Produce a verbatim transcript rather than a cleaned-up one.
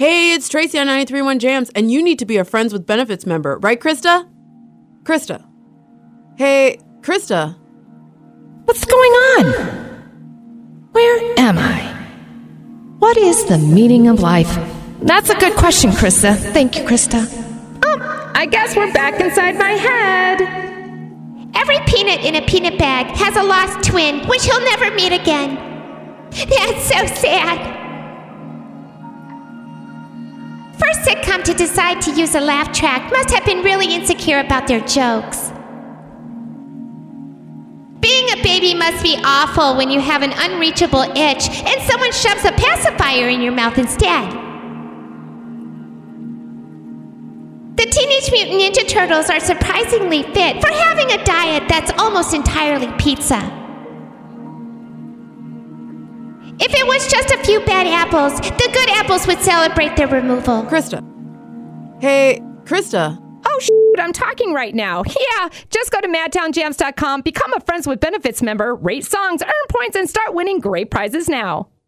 Hey, it's Tracy on ninety-three point one Jams, and you need to be a Friends with Benefits member, right, Krista? Krista. Hey, Krista. What's going on? Where am I? What is the meaning of life? That's a good question, Krista. Thank you, Krista. Oh, I guess we're back inside my head. Every peanut in a peanut bag has a lost twin, which he'll never meet again. That's so sad. First sitcom to decide to use a laugh track must have been really insecure about their jokes. Being a baby must be awful when you have an unreachable itch and someone shoves a pacifier in your mouth instead. The Teenage Mutant Ninja Turtles are surprisingly fit for having a diet that's almost entirely pizza. If it was just a few bad apples, the good apples would celebrate their removal. Krista. Hey, Krista. Oh, shoot, I'm talking right now. Yeah, just go to madtown jams dot com, become a Friends with Benefits member, rate songs, earn points, and start winning great prizes now.